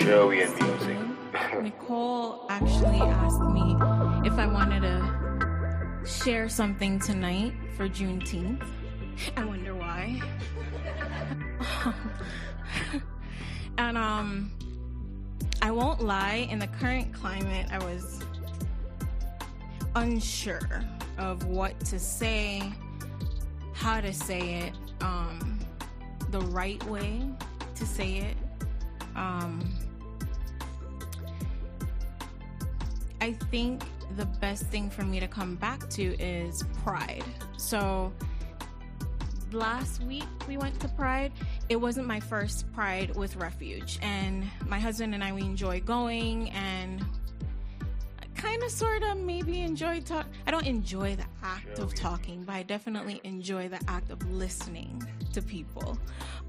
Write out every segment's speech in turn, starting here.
Joey and music. Nicole actually asked me if I wanted to share something tonight for Juneteenth. I wonder why. And I won't lie, in the current climate, I was unsure of what to say, how to say it, the right way to say it. I think the best thing for me to come back to is Pride. So last week we went to Pride. It wasn't my first Pride with Refuge, and my husband and I, we enjoy going, and I kind of sort of maybe enjoy I don't enjoy the act of talking, but I definitely enjoy the act of listening to people.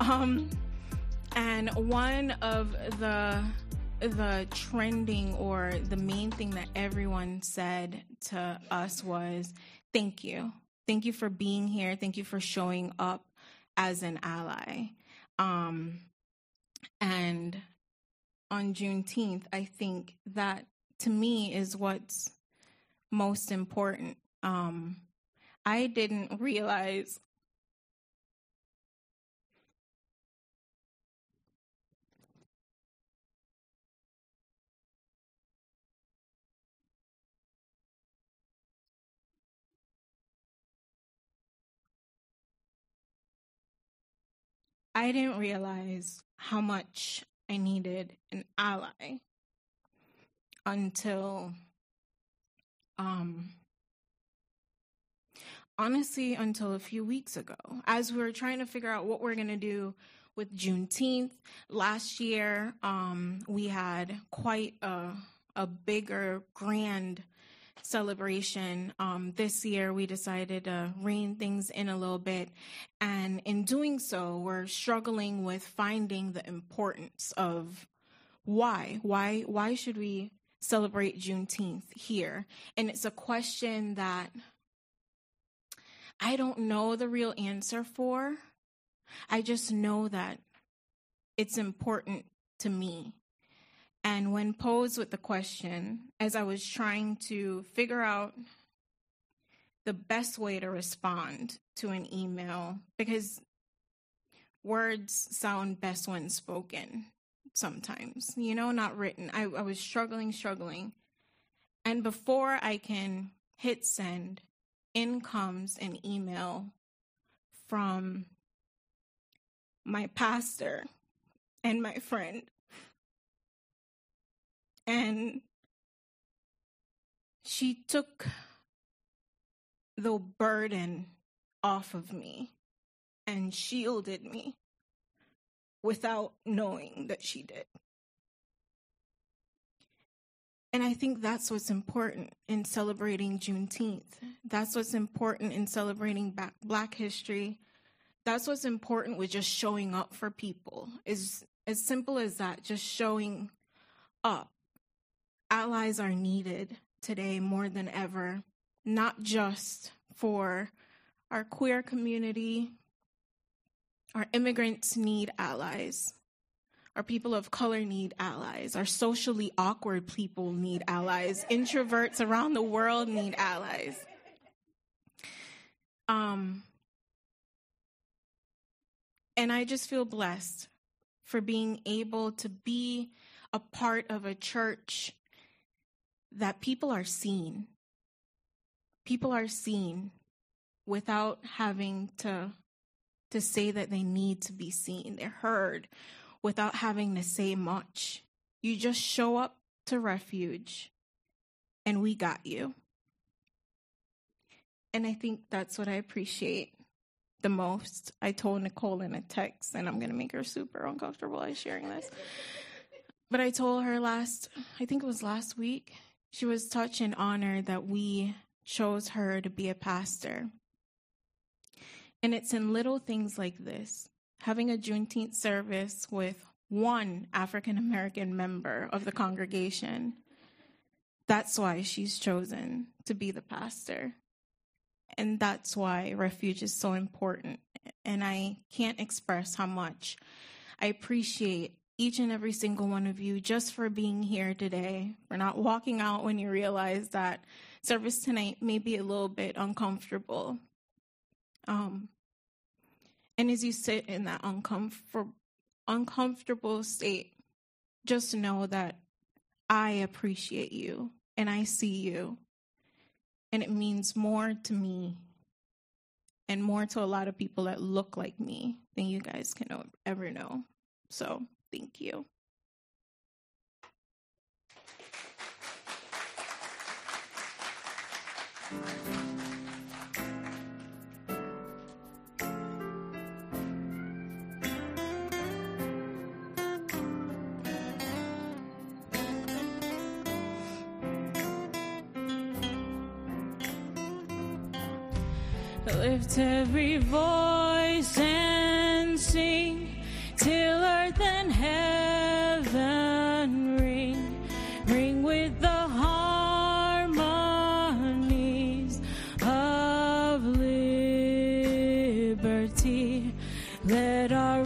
And one of the trending, or the main thing that everyone said to us was, thank you. Thank you for being here. Thank you for showing up as an ally. And on Juneteenth, I think that, to me, is what's most important. I didn't realize how much I needed an ally until, honestly, until a few weeks ago, as we were trying to figure out what we're going to do with Juneteenth. Last year, we had quite a bigger, grand celebration. This year, we decided to rein things in a little bit, and in doing so, we're struggling with finding the importance of why should we celebrate Juneteenth here? And it's a question that I don't know the real answer for. I just know that it's important to me. And when posed with the question, as I was trying to figure out the best way to respond to an email, because words sound best when spoken sometimes, not written. I was struggling. And before I can hit send, in comes an email from my pastor and my friend. And she took the burden off of me and shielded me without knowing that she did. And I think that's what's important in celebrating Juneteenth. That's what's important in celebrating Black history. That's what's important with just showing up for people. Is as simple as that, just showing up. Allies are needed today more than ever, not just for our queer community. Our immigrants need allies. Our people of color need allies. Our socially awkward people need allies. Introverts around the world need allies. And I just feel blessed for being able to be a part of a church that people are seen. People are seen without having to say that they need to be seen. They're heard without having to say much. You just show up to Refuge and we got you. And I think that's what I appreciate the most. I told Nicole in a text, and I'm going to make her super uncomfortable by sharing this. But I told her I think it was last week, she was touched and honored that we chose her to be a pastor. And it's in little things like this. Having a Juneteenth service with one African-American member of the congregation, that's why she's chosen to be the pastor. And that's why Refuge is so important. And I can't express how much I appreciate each and every single one of you just for being here today, for not walking out when you realize that service tonight may be a little bit uncomfortable. And as you sit in that uncomfortable state, just know that I appreciate you and I see you. And it means more to me and more to a lot of people that look like me than you guys can ever know. So thank you. Lift every voice and sing till earth and heaven ring with the harmonies of liberty. Let our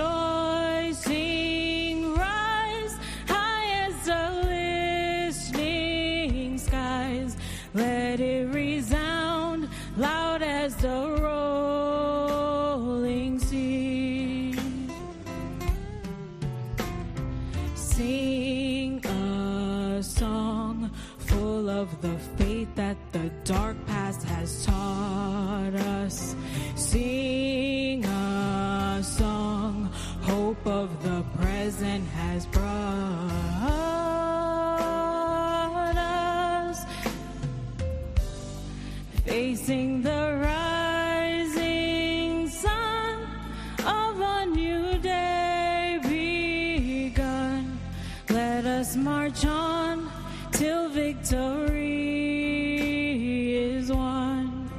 rejoicing rise high as the listening skies. Let it resound loud as the rolling sea. Sing a song full of the faith that the dark past has taught us. Sing a song, hope of the present has brought us. Facing the rising sun of a new day begun. Let us march on till victory is won.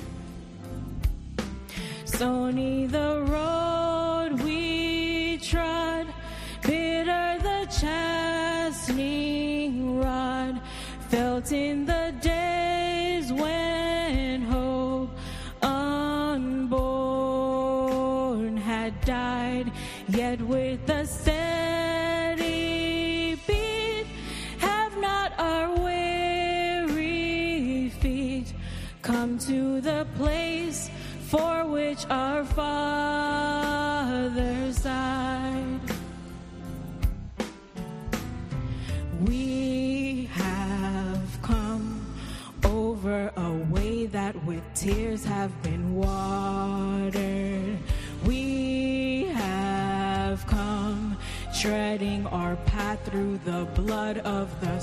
Stony the road we trod, bitter the chastening rod, felt in the days when hope unborn had died, yet with a steady beat have not our weary feet come to the place for which our fathers died. We have come over a way that with tears have been watered. We have come treading our path through the blood of the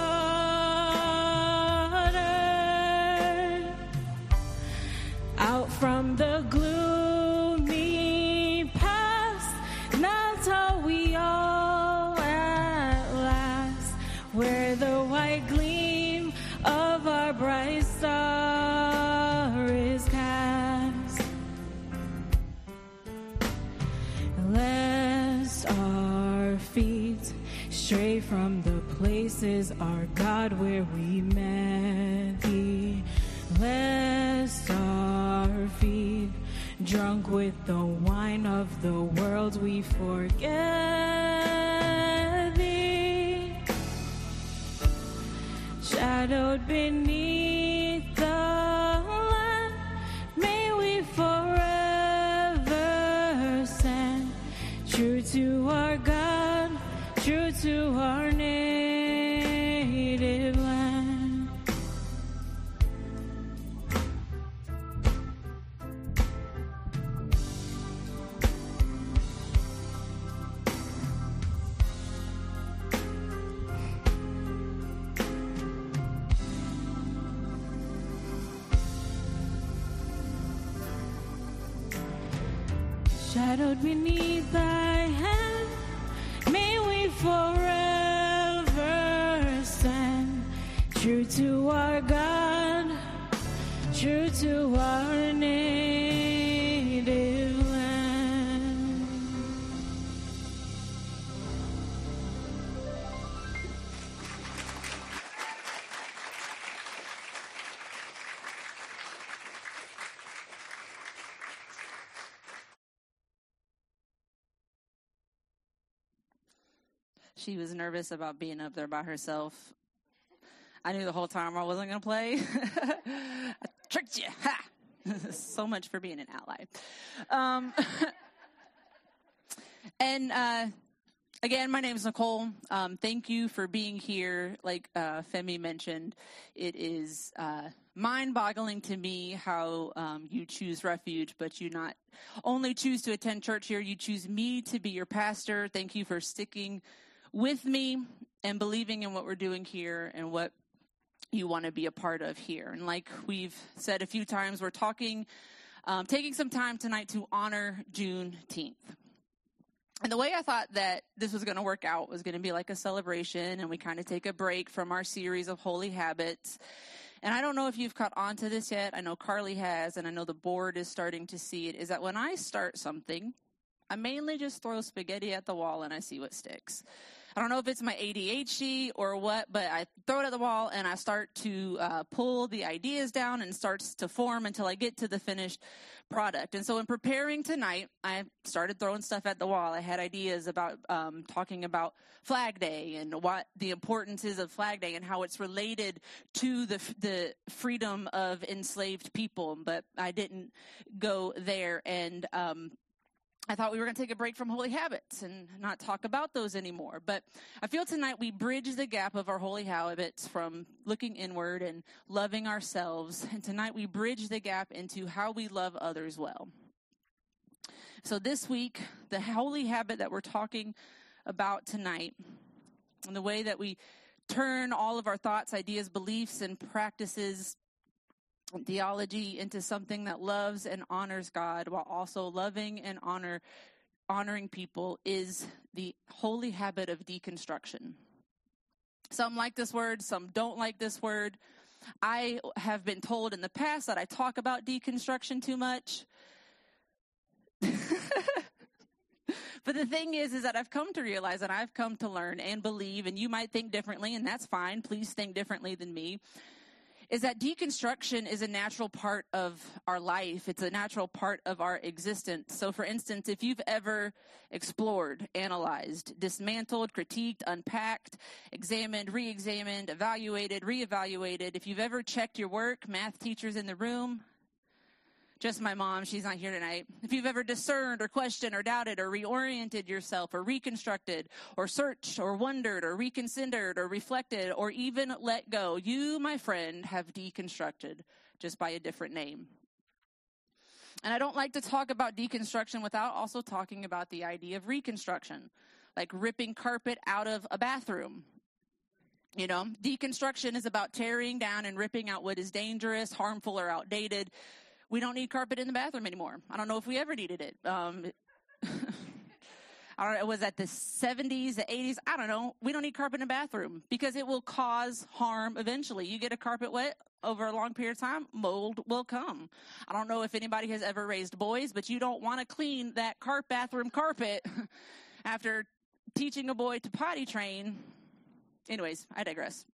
slaughtered. Out from the gloomy past, that's how we all at last, where the white gleam of our bright star is cast. Lest our feet stray from the places, our God, where we met thee. Lest our feet, drunk with the wine of the world, we forget thee. Shadowed beneath the land, may we forever stand true to our God, true to our native land. Shadowed beneath thy hand, may we forever stand true to our God, true to our native land. She was nervous about being up there by herself. I knew the whole time I wasn't going to play. I tricked you. Ha! So much for being an ally. Again, my name is Nicole. Thank you for being here. Like Femi mentioned, it is mind-boggling to me how you choose Refuge, but you not only choose to attend church here, you choose me to be your pastor. Thank you for sticking with me and believing in what we're doing here and what you want to be a part of here. And like we've said a few times, we're taking some time tonight to honor Juneteenth. And the way I thought that this was going to work out was going to be like a celebration, and we kind of take a break from our series of holy habits. And I don't know if you've caught on to this yet. I know Carly has, and I know the board is starting to see it, is that when I start something, I mainly just throw spaghetti at the wall and I see what sticks. I don't know if it's my ADHD or what, but I throw it at the wall and I start to pull the ideas down and starts to form until I get to the finished product. And so in preparing tonight, I started throwing stuff at the wall. I had ideas about talking about Flag Day and what the importance is of Flag Day and how it's related to the freedom of enslaved people, but I didn't go there. And I thought we were going to take a break from holy habits and not talk about those anymore. But I feel tonight we bridge the gap of our holy habits from looking inward and loving ourselves. And tonight we bridge the gap into how we love others well. So this week, the holy habit that we're talking about tonight, and the way that we turn all of our thoughts, ideas, beliefs, and practices theology into something that loves and honors God while also loving and honoring people is the holy habit of deconstruction. Some like this word, some don't like this word. I have been told in the past that I talk about deconstruction too much. But the thing is that I've come to realize and I've come to learn and believe, and you might think differently, and that's fine. Please think differently than me. Is that deconstruction is a natural part of our life. It's a natural part of our existence. So, for instance, if you've ever explored, analyzed, dismantled, critiqued, unpacked, examined, re-examined, evaluated, reevaluated, if you've ever checked your work, math teachers in the room, just my mom, she's not here tonight. If you've ever discerned or questioned or doubted or reoriented yourself or reconstructed or searched or wondered or reconsidered or reflected or even let go, you, my friend, have deconstructed just by a different name. And I don't like to talk about deconstruction without also talking about the idea of reconstruction, like ripping carpet out of a bathroom. You know, deconstruction is about tearing down and ripping out what is dangerous, harmful, or outdated. We don't need carpet in the bathroom anymore. I don't know if we ever needed it. I don't know, was that the 70s, the 80s? I don't know. We don't need carpet in the bathroom because it will cause harm eventually. You get a carpet wet over a long period of time, mold will come. I don't know if anybody has ever raised boys, but you don't want to clean that bathroom carpet after teaching a boy to potty train. Anyways, I digress.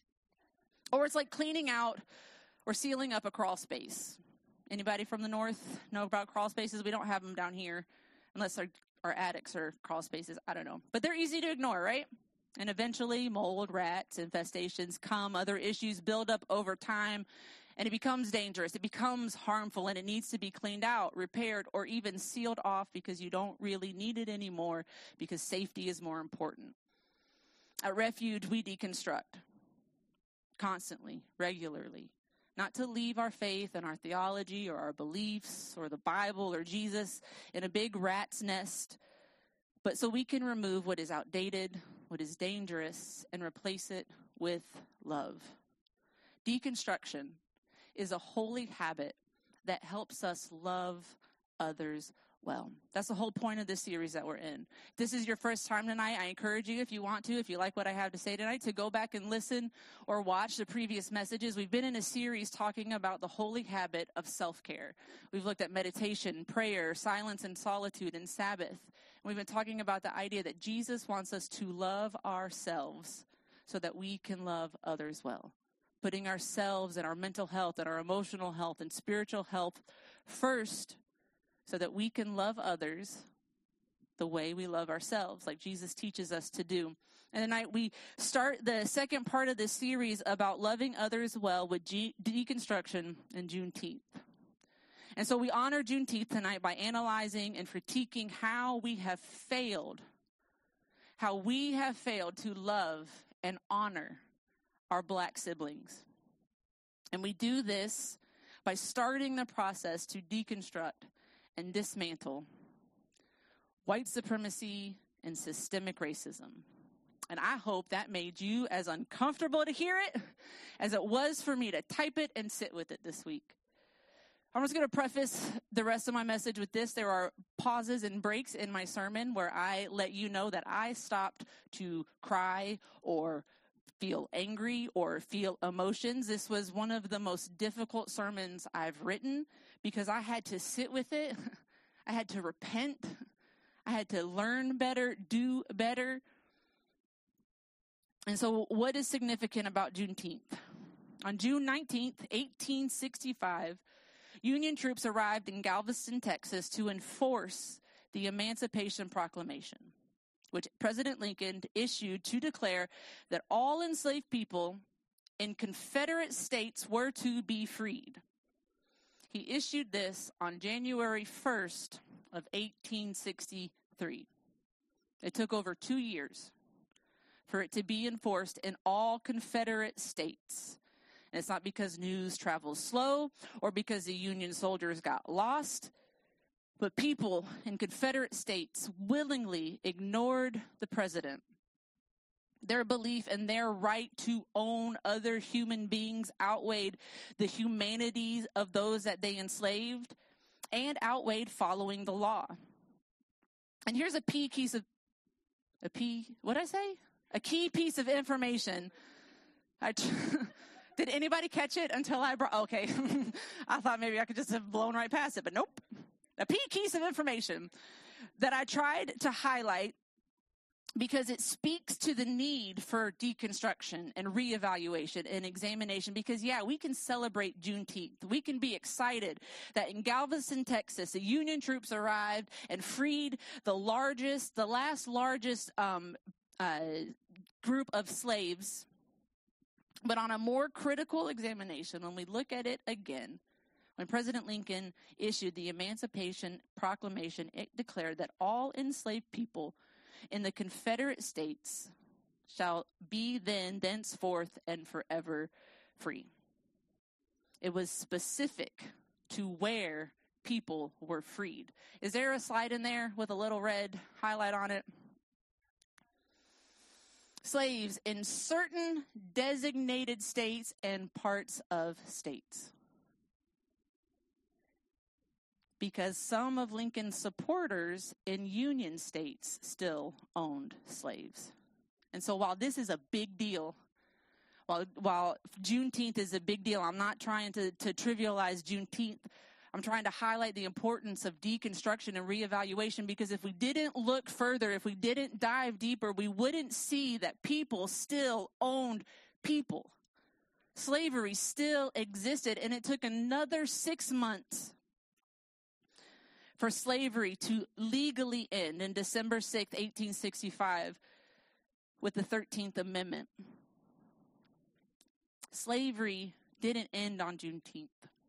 Or it's like cleaning out or sealing up a crawl space. Anybody from the north know about crawl spaces? We don't have them down here unless our attics are crawl spaces. I don't know. But they're easy to ignore, right? And eventually mold, rats, infestations come, other issues build up over time, and it becomes dangerous. It becomes harmful, and it needs to be cleaned out, repaired, or even sealed off because you don't really need it anymore because safety is more important. At Refuge, we deconstruct constantly, regularly. Not to leave our faith and our theology or our beliefs or the Bible or Jesus in a big rat's nest, but so we can remove what is outdated, what is dangerous, and replace it with love. Deconstruction is a holy habit that helps us love others well. That's the whole point of this series that we're in. If this is your first time tonight, I encourage you, if you want to, if you like what I have to say tonight, to go back and listen or watch the previous messages. We've been in a series talking about the holy habit of self-care. We've looked at meditation, prayer, silence and solitude, and Sabbath. And we've been talking about the idea that Jesus wants us to love ourselves so that we can love others well. Putting ourselves and our mental health and our emotional health and spiritual health first, so that we can love others the way we love ourselves, like Jesus teaches us to do. And tonight we start the second part of this series about loving others well with deconstruction and Juneteenth. And so we honor Juneteenth tonight by analyzing and critiquing how we have failed to love and honor our Black siblings. And we do this by starting the process to deconstruct and dismantle white supremacy and systemic racism. And I hope that made you as uncomfortable to hear it as it was for me to type it and sit with it this week. I'm just going to preface the rest of my message with this. There are pauses and breaks in my sermon where I let you know that I stopped to cry or feel angry or feel emotions. This was one of the most difficult sermons I've written because I had to sit with it. I had to repent. I had to learn better, do better. And so what is significant about Juneteenth? On June 19th, 1865, Union troops arrived in Galveston, Texas to enforce the Emancipation Proclamation, which President Lincoln issued to declare that all enslaved people in Confederate states were to be freed. He issued this on January 1st of 1863. It took over 2 years for it to be enforced in all Confederate states. And it's not because news travels slow or because the Union soldiers got lost, but people in Confederate states willingly ignored the president. Their belief in their right to own other human beings outweighed the humanity of those that they enslaved and outweighed following the law. And here's a key piece of information. Did anybody catch it until I brought, okay. I thought maybe I could just have blown right past it, but nope. A piece of information that I tried to highlight because it speaks to the need for deconstruction and reevaluation and examination. Because, yeah, we can celebrate Juneteenth. We can be excited that in Galveston, Texas, the Union troops arrived and freed the last largest group of slaves. But on a more critical examination, when we look at it again, when President Lincoln issued the Emancipation Proclamation, it declared that all enslaved people in the Confederate States shall be thenceforth and forever free. It was specific to where people were freed. Is there a slide in there with a little red highlight on it? Slaves in certain designated states and parts of states. Because some of Lincoln's supporters in Union states still owned slaves. And so while this is a big deal, while Juneteenth is a big deal, I'm not trying to trivialize Juneteenth. I'm trying to highlight the importance of deconstruction and reevaluation, because if we didn't look further, if we didn't dive deeper, we wouldn't see that people still owned people. Slavery still existed, and it took another 6 months for slavery to legally end in December 6th, 1865, with the 13th Amendment. Slavery didn't end on Juneteenth.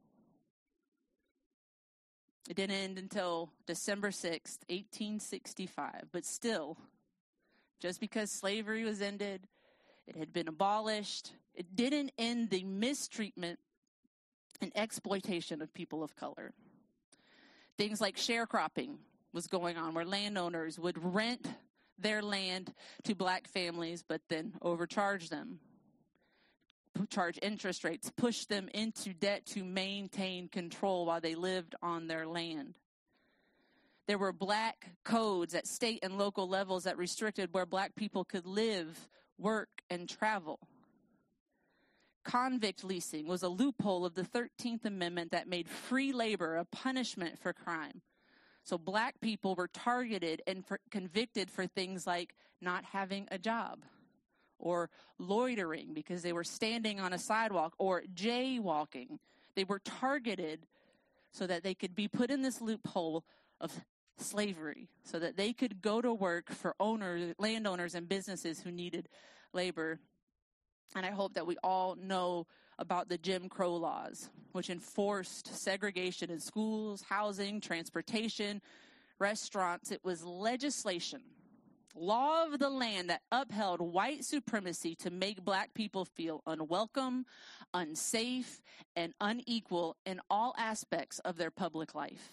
It didn't end until December 6th, 1865. But still, just because slavery was ended, it had been abolished, it didn't end the mistreatment and exploitation of people of color. Things like sharecropping was going on, where landowners would rent their land to Black families, but then overcharge them, charge interest rates, push them into debt to maintain control while they lived on their land. There were Black codes at state and local levels that restricted where Black people could live, work, and travel. Convict leasing was a loophole of the 13th Amendment that made free labor a punishment for crime. So Black people were targeted and convicted for things like not having a job, or loitering because they were standing on a sidewalk, or jaywalking. They were targeted so that they could be put in this loophole of slavery so that they could go to work for landowners and businesses who needed labor. And I hope that we all know about the Jim Crow laws, which enforced segregation in schools, housing, transportation, restaurants. It was legislation, law of the land, that upheld white supremacy to make black people feel unwelcome, unsafe, and unequal in all aspects of their public life.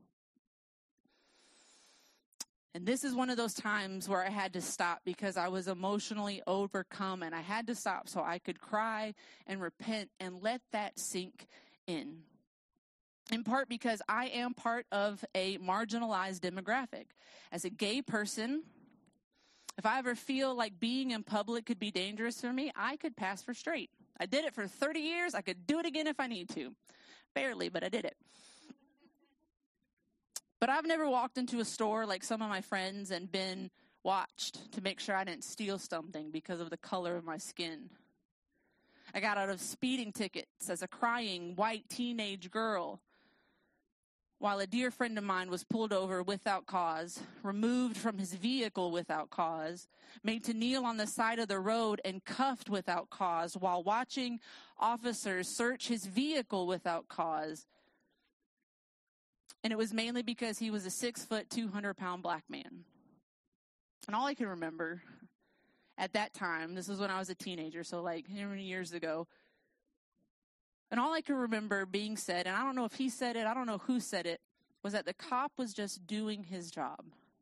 And this is one of those times where I had to stop because I was emotionally overcome, and I had to stop so I could cry and repent and let that sink in. In part because I am part of a marginalized demographic. As a gay person, if I ever feel like being in public could be dangerous for me, I could pass for straight. I did it for 30 years. I could do it again if I need to. Barely, but I did it. But I've never walked into a store like some of my friends and been watched to make sure I didn't steal something because of the color of my skin. I got out of speeding tickets as a crying white teenage girl, while a dear friend of mine was pulled over without cause, removed from his vehicle without cause, made to kneel on the side of the road and cuffed without cause, while watching officers search his vehicle without cause. And it was mainly because he was a 6-foot, 200-pound black man. And all I can remember at that time, this was when I was a teenager, so like how many years ago, and all I can remember being said, and I don't know if he said it, I don't know who said it, was that the cop was just doing his job.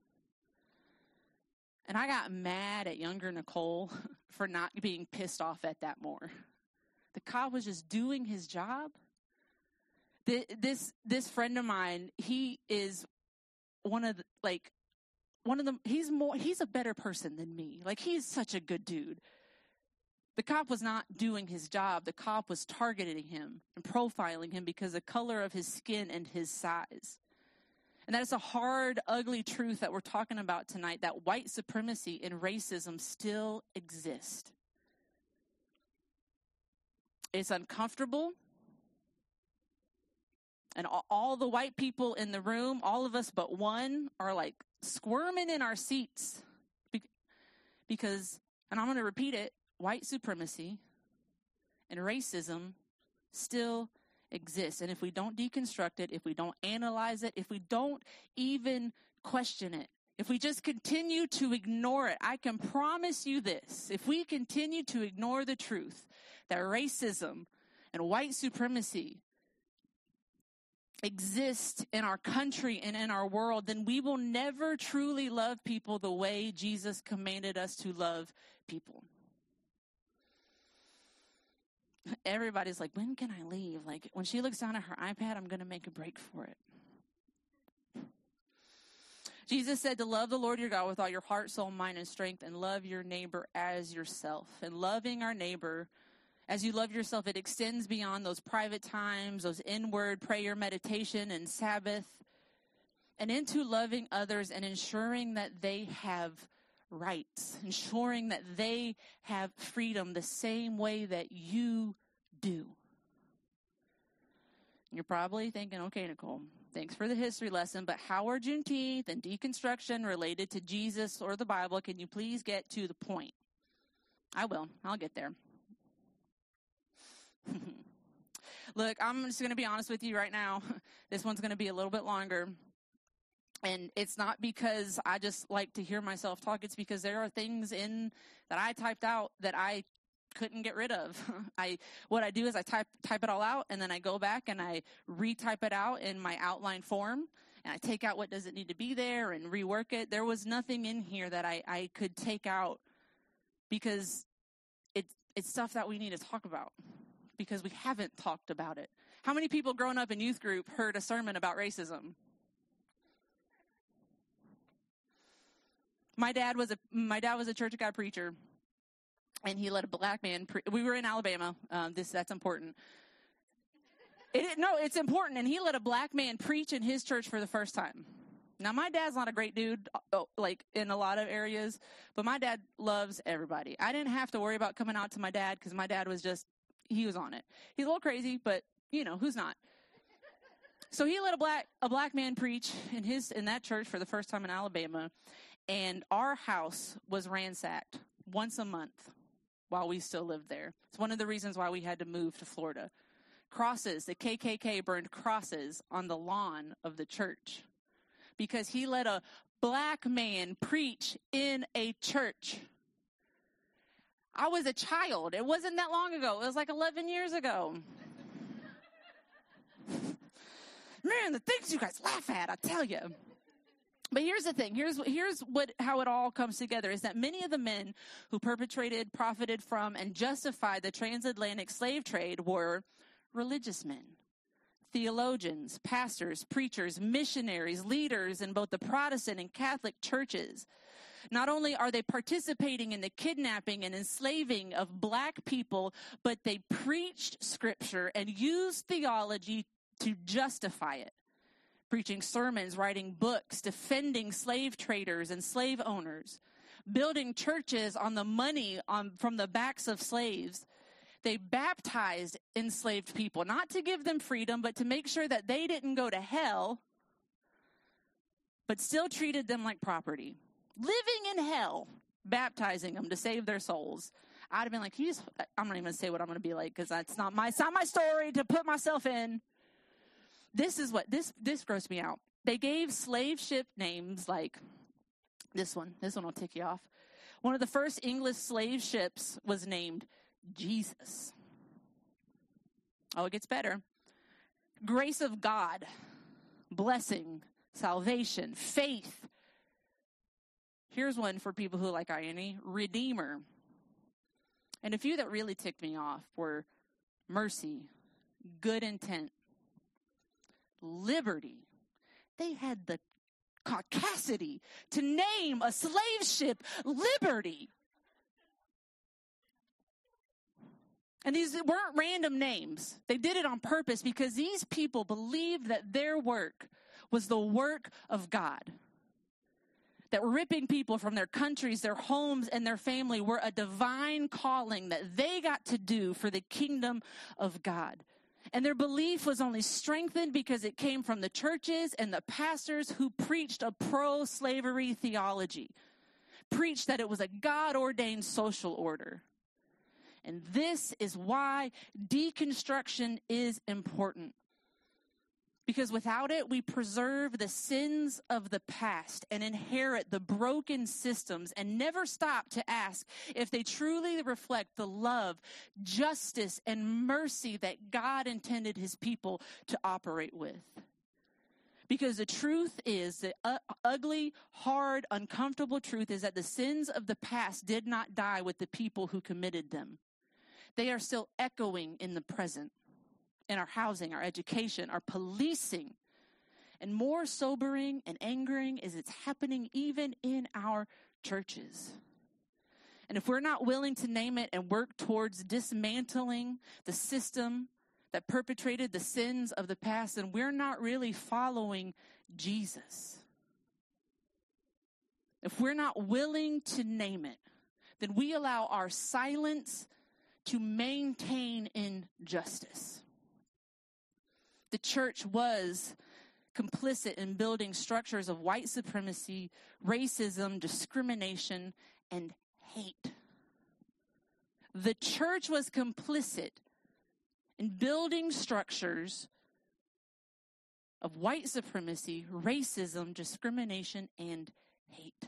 And I got mad at younger Nicole for not being pissed off at that more. The cop was just doing his job. This friend of mine, he is he's a better person than me. Like, he's such a good dude. The cop was not doing his job. The cop was targeting him and profiling him because of the color of his skin and his size. And that is a hard, ugly truth that we're talking about tonight, that white supremacy and racism still exist. It's uncomfortable. And all the white people in the room, all of us but one, are like squirming in our seats because, and I'm going to repeat it, white supremacy and racism still exists. And if we don't deconstruct it, if we don't analyze it, if we don't even question it, if we just continue to ignore it, I can promise you this: if we continue to ignore the truth that racism and white supremacy exist in our country and in our world, then we will never truly love people the way Jesus commanded us to love people. Everybody's like, when can I leave? Like, when she looks down at her iPad, I'm going to make a break for it. Jesus said to love the Lord your God with all your heart, soul, mind, and strength, and love your neighbor as yourself. And loving our neighbor as you love yourself, it extends beyond those private times, those inward prayer, meditation, and Sabbath, and into loving others and ensuring that they have rights, ensuring that they have freedom the same way that you do. You're probably thinking, okay, Nicole, thanks for the history lesson, but how are Juneteenth and deconstruction related to Jesus or the Bible? Can you please get to the point? I will. I'll get there. Look, I'm just going to be honest with you right now. This one's going to be a little bit longer. And it's not because I just like to hear myself talk. It's because there are things in that I typed out that I couldn't get rid of. What I do is I type it all out, and then I go back and I retype it out in my outline form, and I take out what doesn't need to be there and rework it. There was nothing in here that I could take out because it's stuff that we need to talk about because we haven't talked about it. How many people growing up in youth group heard a sermon about racism? My dad was a Church of God preacher, and he let a black man. We were in Alabama. That's important. It's important. And he let a black man preach in his church for the first time. Now, my dad's not a great dude, like in a lot of areas, but my dad loves everybody. I didn't have to worry about coming out to my dad because my dad was he was on it. He's a little crazy, but who's not? So he let a black man preach in that church for the first time in Alabama, and our house was ransacked once a month while we still lived there. It's one of the reasons why we had to move to Florida. Crosses, the KKK burned crosses on the lawn of the church because he let a black man preach in a church. I was a child. It wasn't that long ago. It was like 11 years ago. Man, the things you guys laugh at, I tell you. But here's the thing. Here's how it all comes together is that many of the men who perpetrated, profited from, and justified the transatlantic slave trade were religious men, theologians, pastors, preachers, missionaries, leaders in both the Protestant and Catholic churches. Not only are they participating in the kidnapping and enslaving of black people, but they preached scripture and used theology to justify it. Preaching sermons, writing books, defending slave traders and slave owners, building churches on the money from the backs of slaves. They baptized enslaved people, not to give them freedom, but to make sure that they didn't go to hell, but still treated them like property. Living in hell, baptizing them to save their souls. I'd have been like, I'm not even going to say what I'm going to be like because it's not my story to put myself in. This grossed me out. They gave slave ship names like this one. This one will tick you off. One of the first English slave ships was named Jesus. Oh, it gets better. Grace of God, blessing, salvation, faith. Here's one for people who like irony, Redeemer. And a few that really ticked me off were mercy, good intent, liberty. They had the caucasity to name a slave ship Liberty. And these weren't random names. They did it on purpose because these people believed that their work was the work of God. That ripping people from their countries, their homes, and their family were a divine calling that they got to do for the kingdom of God. And their belief was only strengthened because it came from the churches and the pastors who preached a pro-slavery theology, preached that it was a God-ordained social order. And this is why deconstruction is important. Because without it, we preserve the sins of the past and inherit the broken systems and never stop to ask if they truly reflect the love, justice, and mercy that God intended his people to operate with. Because the truth is, the ugly, hard, uncomfortable truth is that the sins of the past did not die with the people who committed them. They are still echoing in the present. In our housing, our education, our policing. And more sobering and angering is it's happening even in our churches. And if we're not willing to name it and work towards dismantling the system that perpetrated the sins of the past, then we're not really following Jesus. If we're not willing to name it, then we allow our silence to maintain injustice. The church was complicit in building structures of white supremacy, racism, discrimination, and hate. The church was complicit in building structures of white supremacy, racism, discrimination, and hate.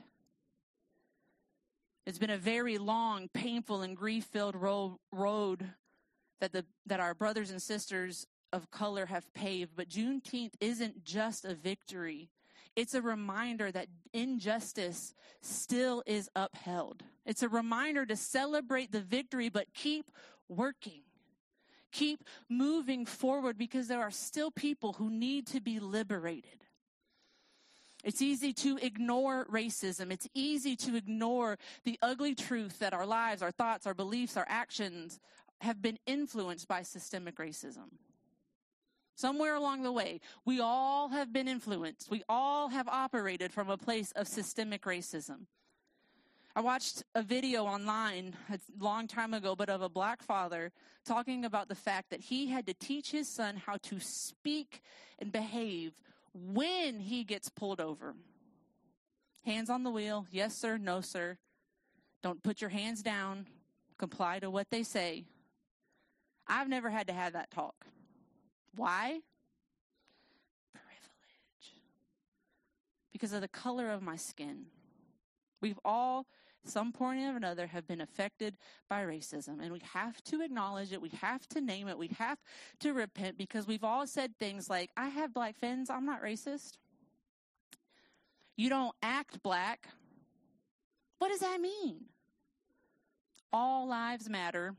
It's been a very long, painful, and grief-filled road that our brothers and sisters of color have paved, but Juneteenth isn't just a victory. It's a reminder that injustice still is upheld. It's a reminder to celebrate the victory, but keep working. Keep moving forward because there are still people who need to be liberated. It's easy to ignore racism. It's easy to ignore the ugly truth that our lives, our thoughts, our beliefs, our actions have been influenced by systemic racism. Somewhere along the way, we all have been influenced. We all have operated from a place of systemic racism. I watched a video online a long time ago, but of a black father talking about the fact that he had to teach his son how to speak and behave when he gets pulled over. Hands on the wheel. Yes, sir. No, sir. Don't put your hands down. Comply to what they say. I've never had to have that talk. Why? Privilege. Because of the color of my skin. We've all, at some point or another, have been affected by racism. And we have to acknowledge it. We have to name it. We have to repent, because we've all said things like, I have black friends. I'm not racist. You don't act black. What does that mean? All lives matter.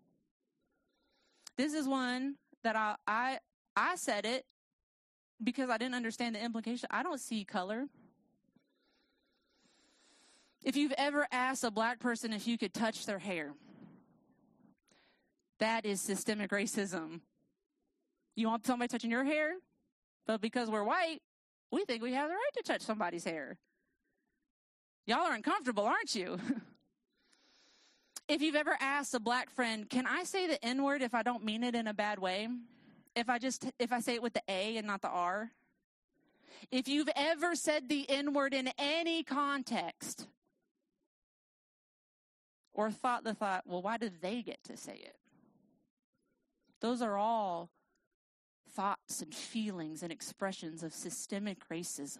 This is one that I said it because I didn't understand the implication. I don't see color. If you've ever asked a black person if you could touch their hair, that is systemic racism. You want somebody touching your hair? But because we're white, we think we have the right to touch somebody's hair. Y'all are uncomfortable, aren't you? If you've ever asked a black friend, can I say the N-word if I don't mean it in a bad way? If I say it with the A and not the R? If you've ever said the N-word in any context, or thought the thought, well, why did they get to say it? Those are all thoughts and feelings and expressions of systemic racism.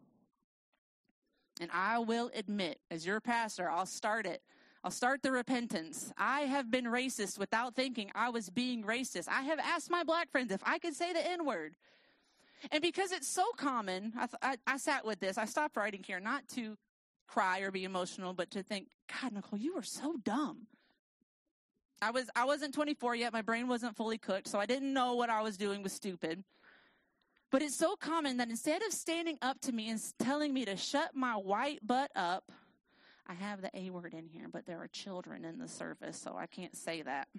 And I will admit, as your pastor, I'll start it. I'll start the repentance. I have been racist without thinking I was being racist. I have asked my black friends if I could say the N-word. And because it's so common, I sat with this. I stopped writing here, not to cry or be emotional, but to think, God, Nicole, you were so dumb. I wasn't 24 yet. My brain wasn't fully cooked, so I didn't know what I was doing was stupid. But it's so common that instead of standing up to me and telling me to shut my white butt up, I have the A word in here, but there are children in the service, so I can't say that.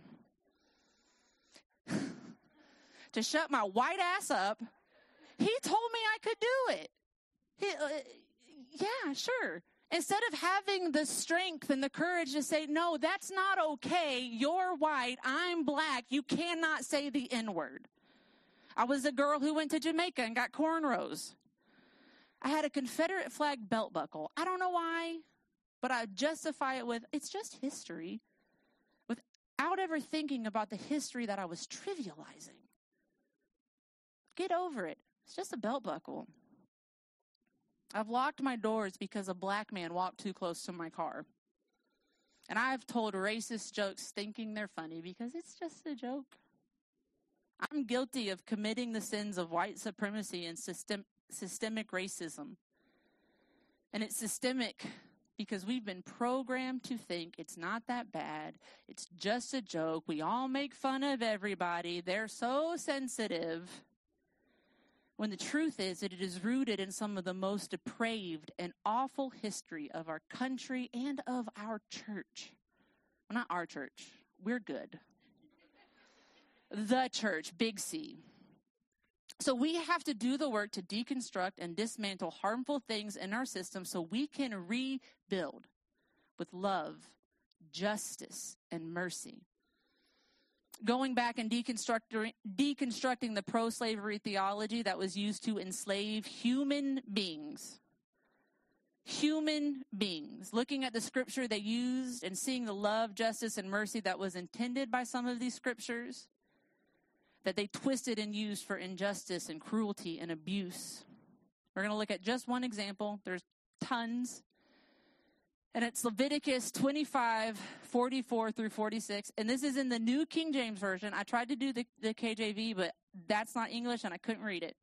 To shut my white ass up, he told me I could do it. Yeah, sure. Instead of having the strength and the courage to say, no, that's not okay. You're white. I'm black. You cannot say the N-word. I was a girl who went to Jamaica and got cornrows. I had a Confederate flag belt buckle. I don't know why, but I justify it with, it's just history, without ever thinking about the history that I was trivializing. Get over it. It's just a belt buckle. I've locked my doors because a black man walked too close to my car. And I've told racist jokes thinking they're funny because it's just a joke. I'm guilty of committing the sins of white supremacy and systemic racism. And it's systemic because we've been programmed to think it's not that bad. It's just a joke. We all make fun of everybody. They're so sensitive. When the truth is that it is rooted in some of the most depraved and awful history of our country and of our church. Well, not our church. We're good. The church, big C. So we have to do the work to deconstruct and dismantle harmful things in our system so we can rebuild with love, justice, and mercy. Going back and deconstructing the pro-slavery theology that was used to enslave human beings. Human beings. Looking at the scripture they used and seeing the love, justice, and mercy that was intended by some of these scriptures that they twisted and used for injustice and cruelty and abuse. We're going to look at just one example. There's tons. And it's Leviticus 25:44 through 46. And this is in the New King James Version. I tried to do the KJV, but that's not English, and I couldn't read it.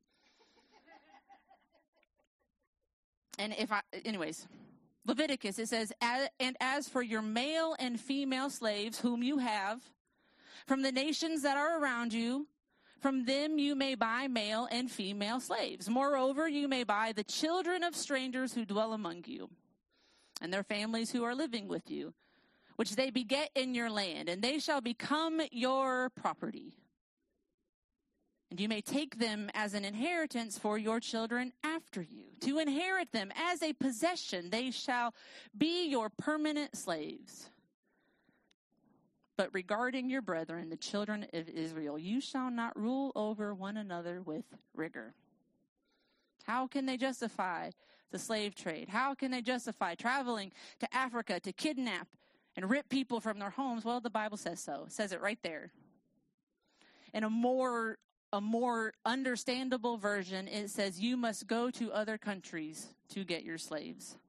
And anyways, Leviticus, it says, and as for your male and female slaves whom you have, from the nations that are around you, from them you may buy male and female slaves. Moreover, you may buy the children of strangers who dwell among you, and their families who are living with you, which they beget in your land, and they shall become your property. And you may take them as an inheritance for your children after you. To inherit them as a possession, they shall be your permanent slaves. But regarding your brethren, the children of Israel, you shall not rule over one another with rigor. How can they justify the slave trade? How can they justify traveling to Africa to kidnap and rip people from their homes? Well, the Bible says so. It says it right there. In a more understandable version, it says you must go to other countries to get your slaves.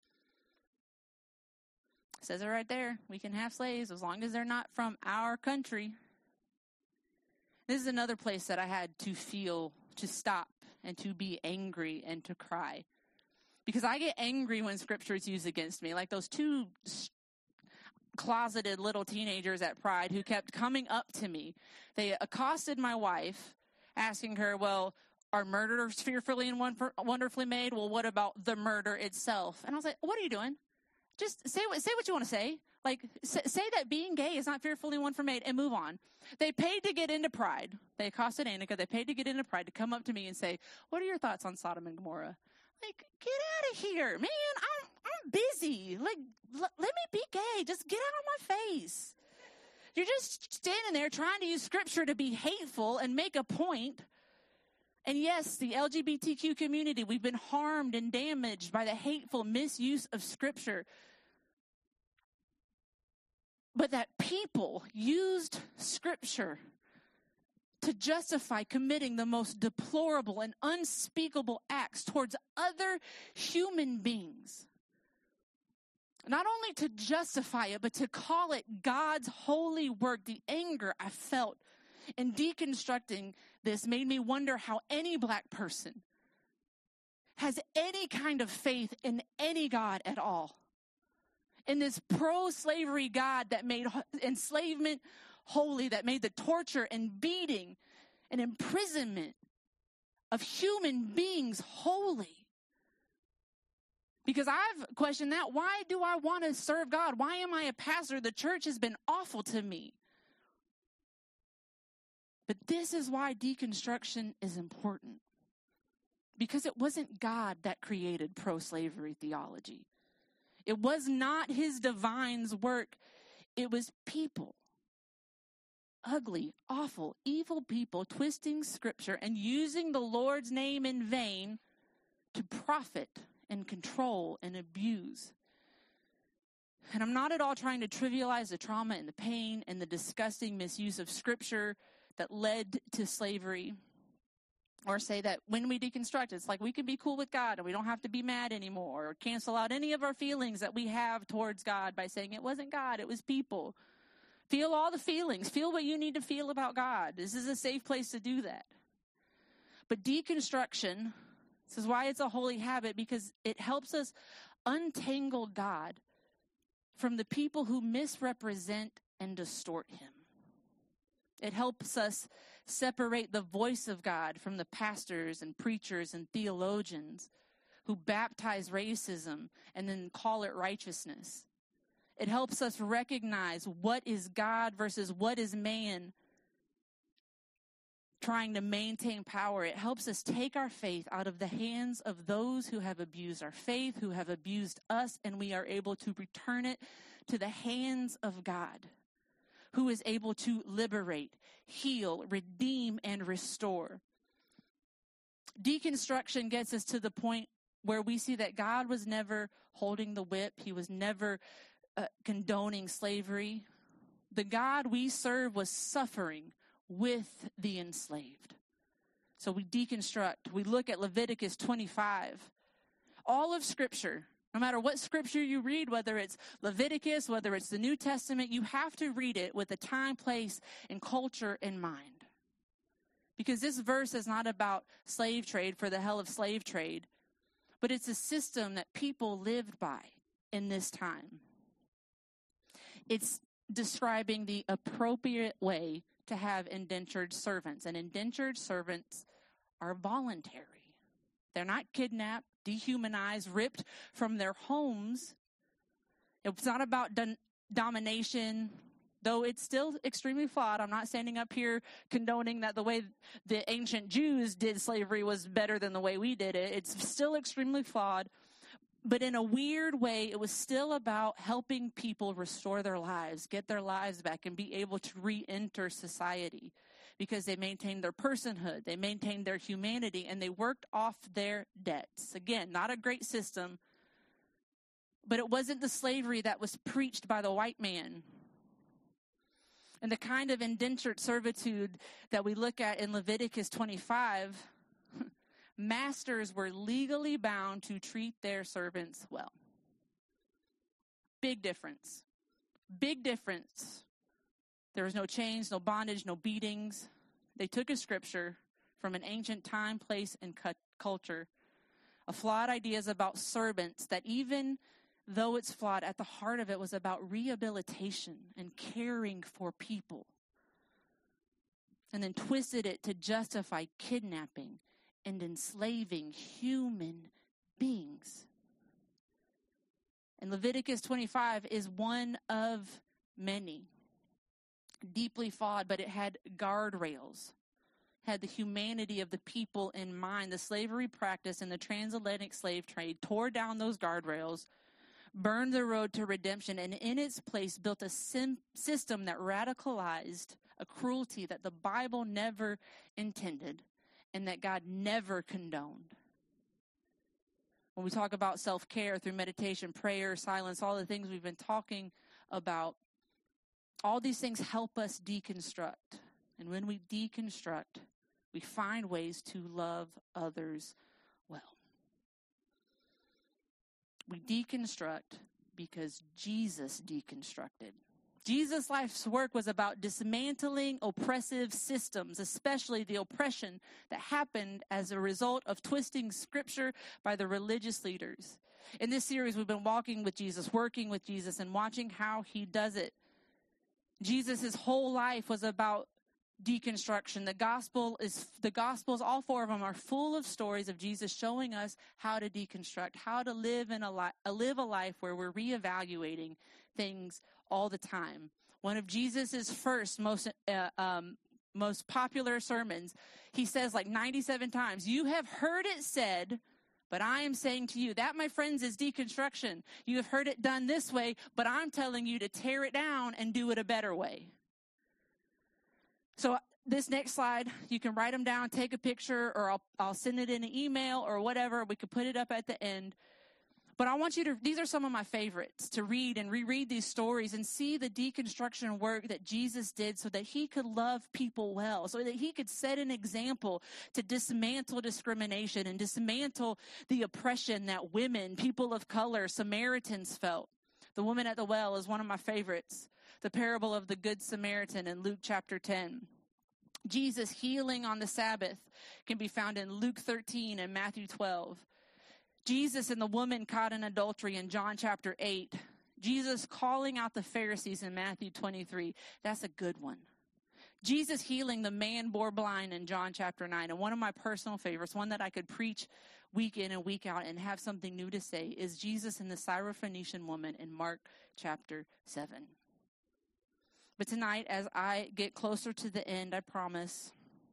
It says it right there. We can have slaves as long as they're not from our country. This is another place that I had to feel, to stop, and to be angry and to cry. Because I get angry when scripture is used against me. Like those two closeted little teenagers at Pride who kept coming up to me. They accosted my wife, asking her, well, are murderers fearfully and wonderfully made? Well, what about the murder itself? And I was like, what are you doing? Just say what you want to say. Like, say that being gay is not fearfully and wonderfully made and move on. They paid to get into Pride. They accosted Annika. They paid to get into Pride to come up to me and say, what are your thoughts on Sodom and Gomorrah? Like, get out of here, man. I'm busy. Like, let me be gay. Just get out of my face. You're just standing there trying to use scripture to be hateful and make a point. And yes, the LGBTQ community, we've been harmed and damaged by the hateful misuse of scripture. But that people used scripture to justify committing the most deplorable and unspeakable acts towards other human beings. Not only to justify it, but to call it God's holy work. The anger I felt in deconstructing this made me wonder how any black person has any kind of faith in any God at all. In this pro-slavery God that made enslavement holy, that made the torture and beating and imprisonment of human beings holy. Because I've questioned that. Why do I want to serve God? Why am I a pastor? The church has been awful to me. But this is why deconstruction is important. Because it wasn't God that created pro-slavery theology. It was not his divine's work. It was people. Ugly, awful, evil people twisting scripture and using the Lord's name in vain to profit and control and abuse. And I'm not at all trying to trivialize the trauma and the pain and the disgusting misuse of scripture that led to slavery. Or say that when we deconstruct, it's like we can be cool with God and we don't have to be mad anymore. Or cancel out any of our feelings that we have towards God by saying it wasn't God, it was people. Feel all the feelings. Feel what you need to feel about God. This is a safe place to do that. But deconstruction, this is why it's a holy habit, because it helps us untangle God from the people who misrepresent and distort him. It helps us separate the voice of God from the pastors and preachers and theologians who baptize racism and then call it righteousness. It helps us recognize what is God versus what is man trying to maintain power. It helps us take our faith out of the hands of those who have abused our faith, who have abused us, and we are able to return it to the hands of God, who is able to liberate, heal, redeem, and restore. Deconstruction gets us to the point where we see that God was never holding the whip. He was never condoning slavery. The God we serve was suffering with the enslaved. So we deconstruct. We look at Leviticus 25. All of Scripture, no matter what scripture you read, whether it's Leviticus, whether it's the New Testament, you have to read it with a time, place, and culture in mind. Because this verse is not about slave trade for the hell of slave trade, but it's a system that people lived by in this time. It's describing the appropriate way to have indentured servants. And indentured servants are voluntary. They're not kidnapped, dehumanized, ripped from their homes. It's not about domination. though it's still extremely flawed. I'm not standing up here condoning that the way the ancient Jews did slavery was better than the way we did it. It's still extremely flawed. But in a weird way, it was still about helping people restore their lives, get their lives back, and be able to re-enter society because they maintained their personhood, they maintained their humanity, and they worked off their debts. Again, not a great system, but it wasn't the slavery that was preached by the white man. And the kind of indentured servitude that we look at in Leviticus 25, masters were legally bound to treat their servants well. Big difference. Big difference. There was no chains, no bondage, no beatings. They took a scripture from an ancient time, place, and culture, a flawed ideas about servants that even though it's flawed, at the heart of it was about rehabilitation and caring for people. And then twisted it to justify kidnapping and enslaving human beings. And Leviticus 25 is one of many. Deeply flawed, but it had guardrails. Had the humanity of the people in mind. The slavery practice and the transatlantic slave trade tore down those guardrails, burned the road to redemption, and in its place built a system that radicalized a cruelty that the Bible never intended and that God never condoned. When we talk about self-care through meditation, prayer, silence, all the things we've been talking about, all these things help us deconstruct. And when we deconstruct, we find ways to love others well. We deconstruct because Jesus deconstructed. Jesus' life's work was about dismantling oppressive systems, especially the oppression that happened as a result of twisting scripture by the religious leaders. In this series, we've been walking with Jesus, working with Jesus, and watching how he does it. Jesus' whole life was about deconstruction. The Gospels, all four of them are full of stories of Jesus showing us how to deconstruct, how to live live a life where we're reevaluating things all the time. One of Jesus's first most popular sermons, he says like 97 times, "You have heard it said, but I am saying to you," that, my friends, is deconstruction. You have heard it done this way, but I'm telling you to tear it down and do it a better way. So this next slide, you can write them down, take a picture, or I'll send it in an email or whatever. We could put it up at the end. But I want you to, these are some of my favorites, to read and reread these stories and see the deconstruction work that Jesus did so that he could love people well, so that he could set an example to dismantle discrimination and dismantle the oppression that women, people of color, Samaritans felt. The woman at the well is one of my favorites. The parable of the Good Samaritan in Luke chapter 10. Jesus healing on the Sabbath can be found in Luke 13 and Matthew 12. Jesus and the woman caught in adultery in John chapter 8. Jesus calling out the Pharisees in Matthew 23. That's a good one. Jesus healing the man born blind in John chapter 9. And one of my personal favorites, one that I could preach week in and week out and have something new to say, is Jesus and the Syrophoenician woman in Mark chapter 7. But tonight, as I get closer to the end, I promise,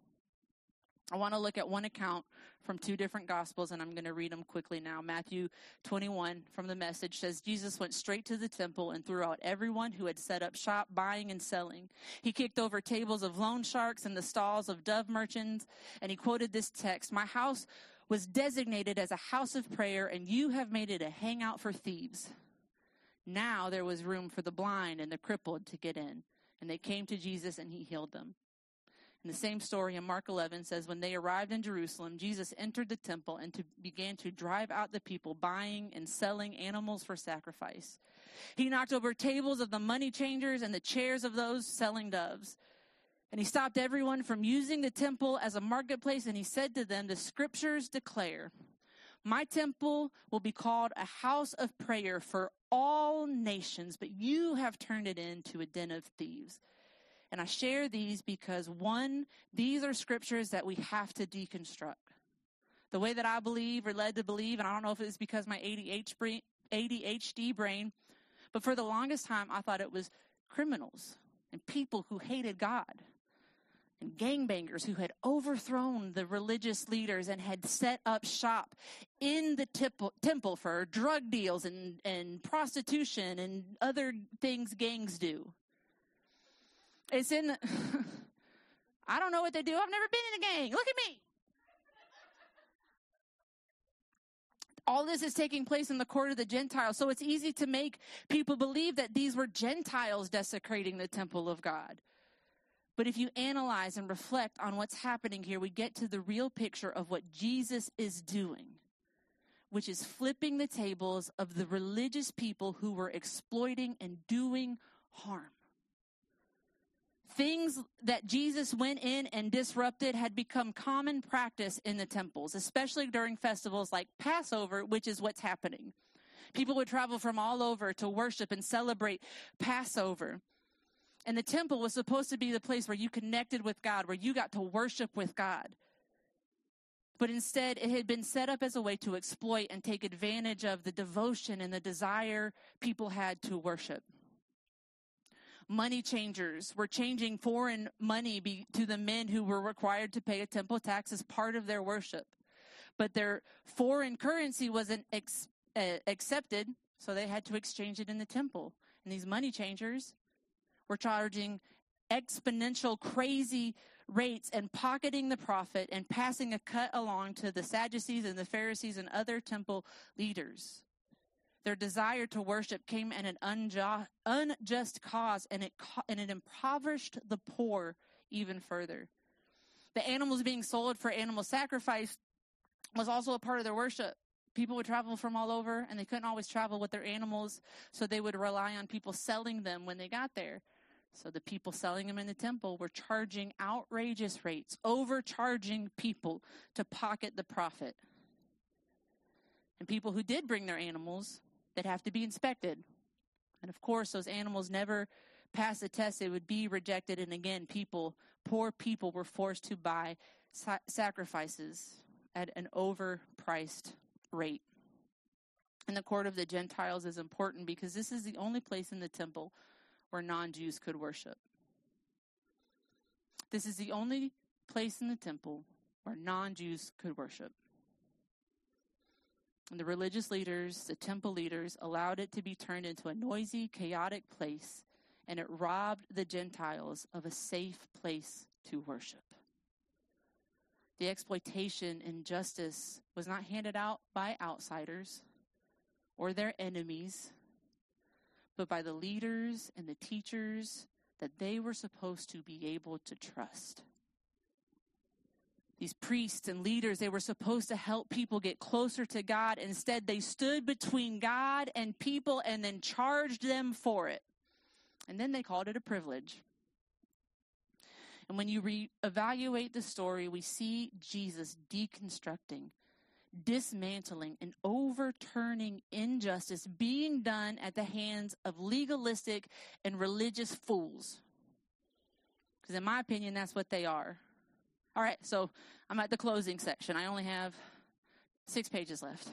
I want to look at one account from two different Gospels, and I'm going to read them quickly now. Matthew 21 from the Message says, Jesus went straight to the temple and threw out everyone who had set up shop buying and selling. He kicked over tables of loan sharks and the stalls of dove merchants, and he quoted this text, "My house was designated as a house of prayer, and you have made it a hangout for thieves." Now there was room for the blind and the crippled to get in, and they came to Jesus, and he healed them. And the same story in Mark 11 says, when they arrived in Jerusalem, Jesus entered the temple and began to drive out the people buying and selling animals for sacrifice. He knocked over tables of the money changers and the chairs of those selling doves. And he stopped everyone from using the temple as a marketplace, and he said to them, "The scriptures declare, my temple will be called a house of prayer for all nations, but you have turned it into a den of thieves." And I share these because, one, these are scriptures that we have to deconstruct. The way that I believe or led to believe, and I don't know if it's because my ADHD brain, but for the longest time I thought it was criminals and people who hated God, and gangbangers who had overthrown the religious leaders and had set up shop in the temple for drug deals and prostitution and other things gangs do. It's in the, I don't know what they do. I've never been in a gang. Look at me. All this is taking place in the court of the Gentiles. So it's easy to make people believe that these were Gentiles desecrating the temple of God. But if you analyze and reflect on what's happening here, we get to the real picture of what Jesus is doing, which is flipping the tables of the religious people who were exploiting and doing harm. Things that Jesus went in and disrupted had become common practice in the temples, especially during festivals like Passover, which is what's happening. People would travel from all over to worship and celebrate Passover. And the temple was supposed to be the place where you connected with God, where you got to worship with God. But instead, it had been set up as a way to exploit and take advantage of the devotion and the desire people had to worship. Money changers were changing foreign money to the men who were required to pay a temple tax as part of their worship. But their foreign currency wasn't accepted, so they had to exchange it in the temple. And these money changers were charging exponential, crazy rates and pocketing the profit and passing a cut along to the Sadducees and the Pharisees and other temple leaders. Their desire to worship came at an unjust cause, and it impoverished the poor even further. The animals being sold for animal sacrifice was also a part of their worship. People would travel from all over, and they couldn't always travel with their animals, so they would rely on people selling them when they got there. So the people selling them in the temple were charging outrageous rates, overcharging people to pocket the profit. And people who did bring their animals, they'd have to be inspected. And of course, those animals never passed the test. They would be rejected. And again, poor people were forced to buy sacrifices at an overpriced rate. And the court of the Gentiles is important because this is the only place in the temple where non-Jews could worship. This is the only place in the temple where non-Jews could worship. And the religious leaders, the temple leaders, allowed it to be turned into a noisy, chaotic place, and it robbed the Gentiles of a safe place to worship. The exploitation and injustice was not handed out by outsiders or their enemies, but by the leaders and the teachers that they were supposed to be able to trust. These priests and leaders, they were supposed to help people get closer to God. Instead, they stood between God and people and then charged them for it. And then they called it a privilege. And when you reevaluate the story, we see Jesus deconstructing, dismantling, and overturning injustice being done at the hands of legalistic and religious fools. Because in my opinion, that's what they are. All right, so I'm at the closing section. I only have 6 pages left.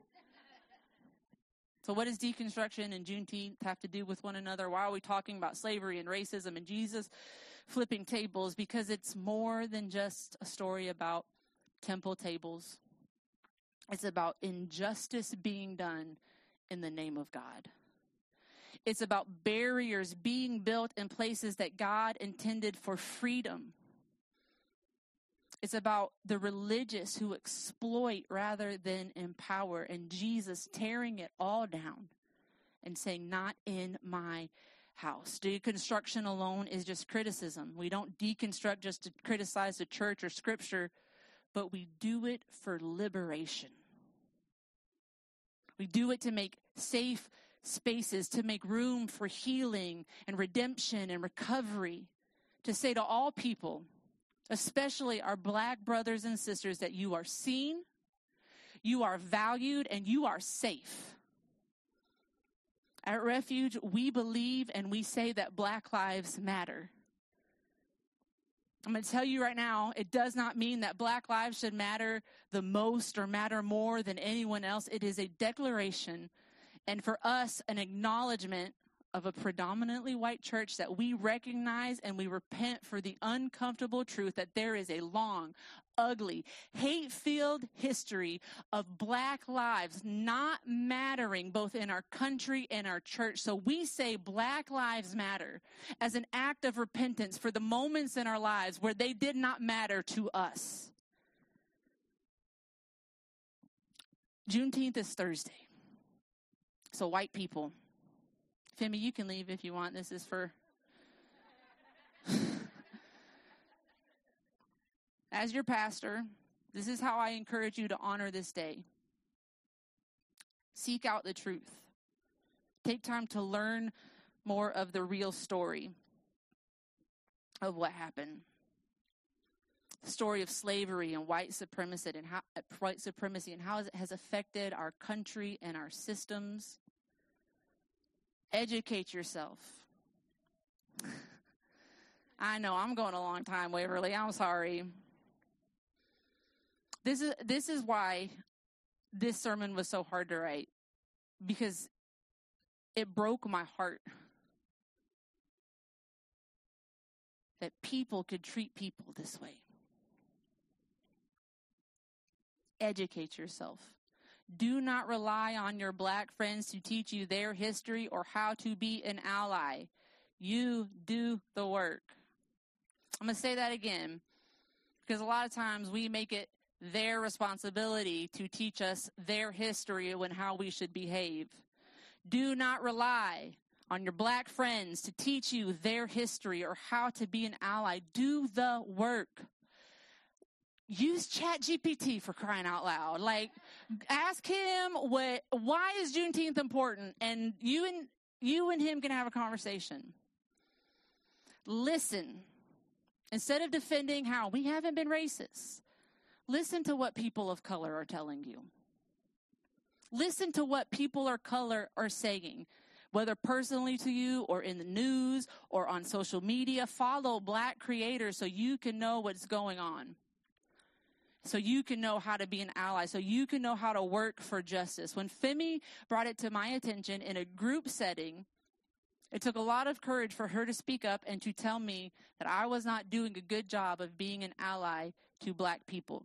So what does deconstruction and Juneteenth have to do with one another? Why are we talking about slavery and racism and Jesus flipping tables? Because it's more than just a story about temple tables. It's about injustice being done in the name of God. It's about barriers being built in places that God intended for freedom. It's about the religious who exploit rather than empower, and Jesus tearing it all down and saying, not in my house. Deconstruction alone is just criticism. We don't deconstruct just to criticize the church or scripture, but we do it for liberation. We do it to make safe spaces, to make room for healing and redemption and recovery, to say to all people, especially our Black brothers and sisters, that you are seen, you are valued, and you are safe. At Refuge, we believe and we say that Black lives matter. I'm going to tell you right now, it does not mean that Black lives should matter the most or matter more than anyone else. It is a declaration, and for us, an acknowledgement of a predominantly white church that we recognize and we repent for the uncomfortable truth that there is a long, ugly, hate-filled history of Black lives not mattering both in our country and our church. So we say Black Lives Matter as an act of repentance for the moments in our lives where they did not matter to us. Juneteenth is Thursday. So white people, Femi, you can leave if you want. This is for... As your pastor, this is how I encourage you to honor this day. Seek out the truth. Take time to learn more of the real story of what happened. The story of slavery and white supremacy and how it has affected our country and our systems. Educate yourself. I know I'm going a long time, Waverly. I'm sorry. This is why this sermon was so hard to write, because it broke my heart that people could treat people this way. Educate yourself. Do not rely on your Black friends to teach you their history or how to be an ally. You do the work. I'm going to say that again, because a lot of times we make it their responsibility to teach us their history and how we should behave. Do not rely on your Black friends to teach you their history or how to be an ally. Do the work. Use ChatGPT, for crying out loud. Like, ask him why is Juneteenth important, and you and him can have a conversation. Listen. Instead of defending how we haven't been racist, listen to what people of color are telling you. Listen to what people of color are saying, whether personally to you or in the news or on social media. Follow Black creators so you can know what's going on, so you can know how to be an ally, so you can know how to work for justice. When Femi brought it to my attention in a group setting, it took a lot of courage for her to speak up and to tell me that I was not doing a good job of being an ally to Black people.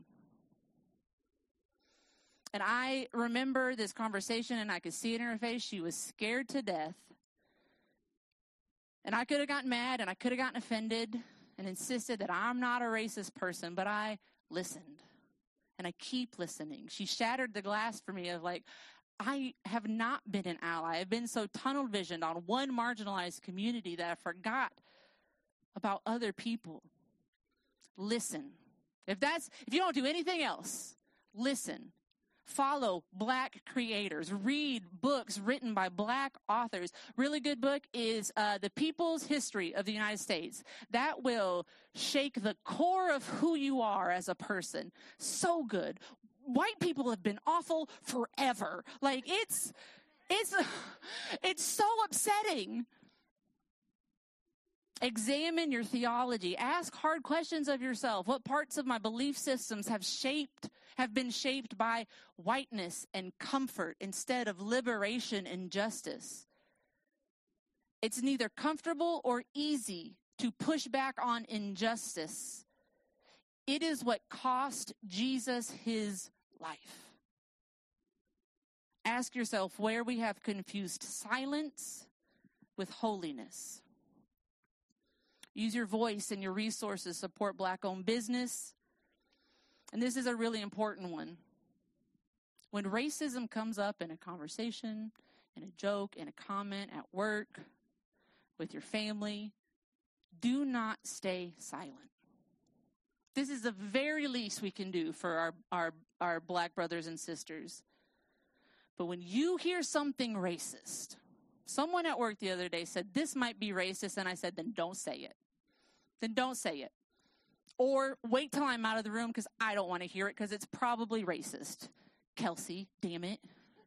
And I remember this conversation, and I could see it in her face. She was scared to death. And I could have gotten mad, and I could have gotten offended and insisted that I'm not a racist person, but I listened. And I keep listening. She shattered the glass for me of like, I have not been an ally. I've been so tunnel visioned on one marginalized community that I forgot about other people. Listen. If you don't do anything else, listen. Follow Black creators. Read books written by Black authors. Really good book is The People's History of the United States. That will shake the core of who you are as a person. So good. White people have been awful forever. Like, it's so upsetting. Examine your theology. Ask hard questions of yourself. What parts of my belief systems have been shaped by whiteness and comfort instead of liberation and justice? It's neither comfortable or easy to push back on injustice. It is what cost Jesus his life. Ask yourself where we have confused silence with holiness. Use your voice and your resources. Support Black-owned business. And this is a really important one. When racism comes up in a conversation, in a joke, in a comment at work, with your family, do not stay silent. This is the very least we can do for our Black brothers and sisters. But when you hear something racist, someone at work the other day said, this might be racist, and I said, then don't say it. Then don't say it. Or wait till I'm out of the room because I don't want to hear it because it's probably racist. Kelsey, damn it.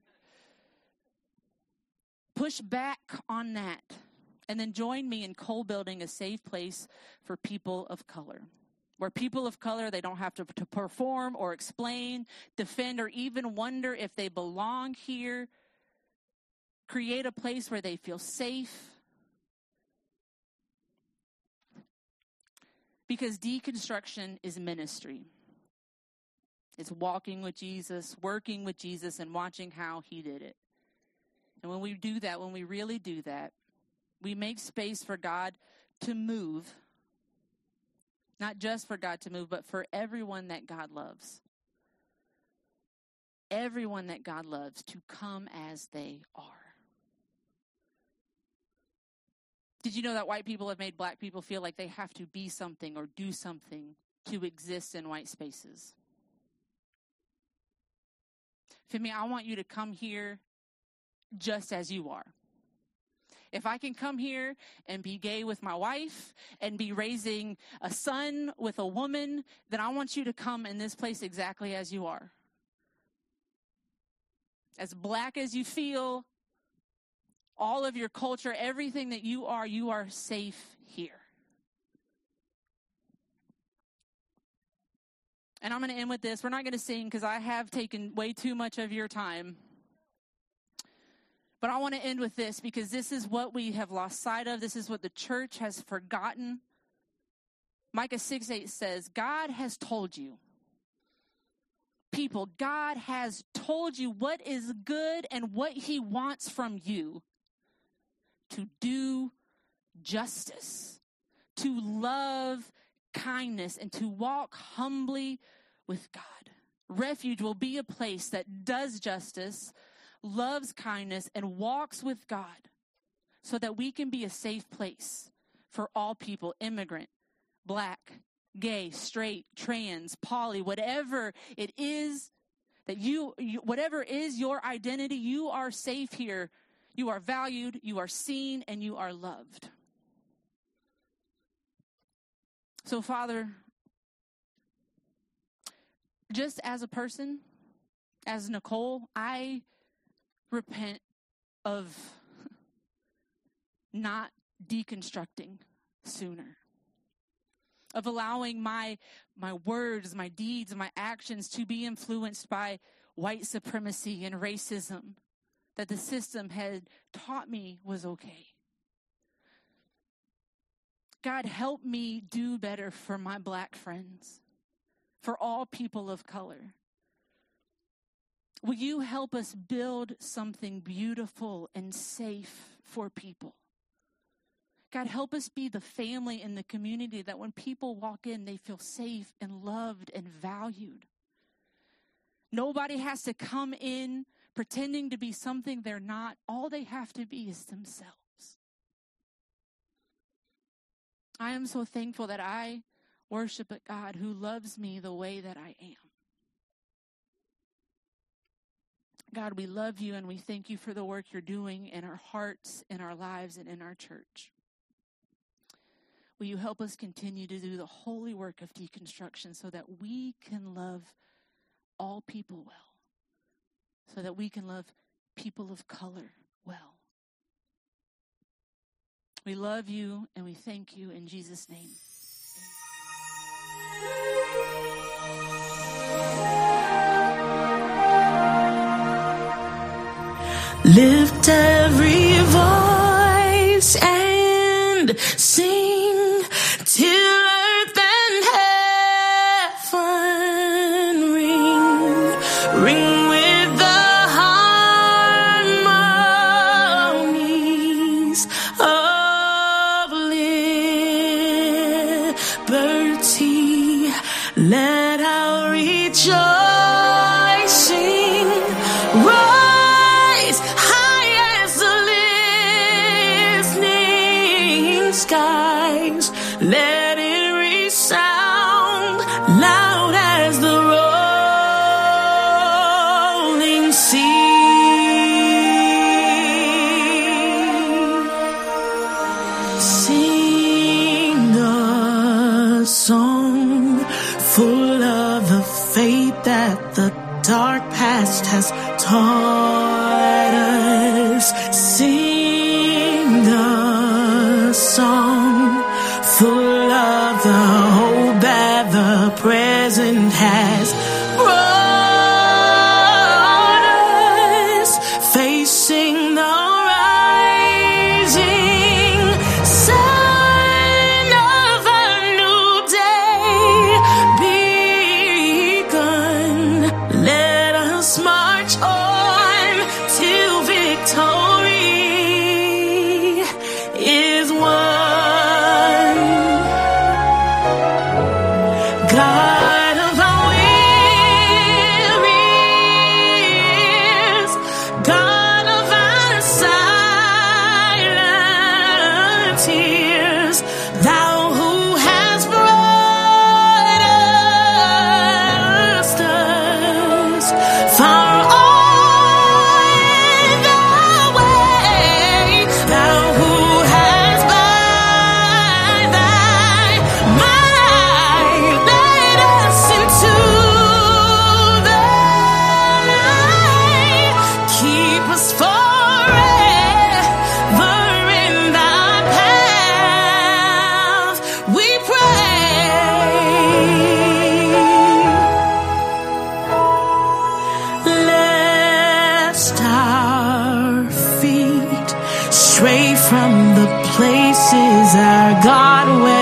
Push back on that. And then join me in co-building a safe place for people of color. Where people of color, they don't have to perform or explain, defend, or even wonder if they belong here. Create a place where they feel safe. Because deconstruction is ministry. It's walking with Jesus, working with Jesus, and watching how he did it. And when we do that, when we really do that, we make space for God to move. Not just for God to move, but for everyone that God loves. Everyone that God loves to come as they are. Did you know that white people have made black people feel like they have to be something or do something to exist in white spaces? Femi, I want you to come here just as you are. If I can come here and be gay with my wife and be raising a son with a woman, then I want you to come in this place exactly as you are. As black as you feel, all of your culture, everything that you are safe here. And I'm going to end with this. We're not going to sing because I have taken way too much of your time. But I want to end with this because this is what we have lost sight of. This is what the church has forgotten. Micah 6:8 says, God has told you. People, God has told you what is good and what he wants from you. To do justice, to love kindness, and to walk humbly with God. Refuge will be a place that does justice, loves kindness, and walks with God so that we can be a safe place for all people, immigrant, black, gay, straight, trans, poly, whatever it is that whatever is your identity, you are safe here. You are valued, you are seen, and you are loved. So, Father, just as a person, as Nicole, I repent of not deconstructing sooner, of allowing my words, my deeds, my actions to be influenced by white supremacy and racism that the system had taught me was okay. God, help me do better for my black friends, for all people of color. Will you help us build something beautiful and safe for people? God, help us be the family in the community that when people walk in, they feel safe and loved and valued. Nobody has to come in pretending to be something they're not. All they have to be is themselves. I am so thankful that I worship a God who loves me the way that I am. God, we love you and we thank you for the work you're doing in our hearts, in our lives, and in our church. Will you help us continue to do the holy work of deconstruction so that we can love all people well? So that we can love people of color well. We love you and we thank you in Jesus' name. Lift every voice and sing till earth and heaven ring, ring. Let our rejoicing rise high as the listening skies. Let it resound loud as the rolling sea. Sing a song full of the faith that the dark past has taught us. Sing a song full of the hope that the present has brought us. Facing the is our God.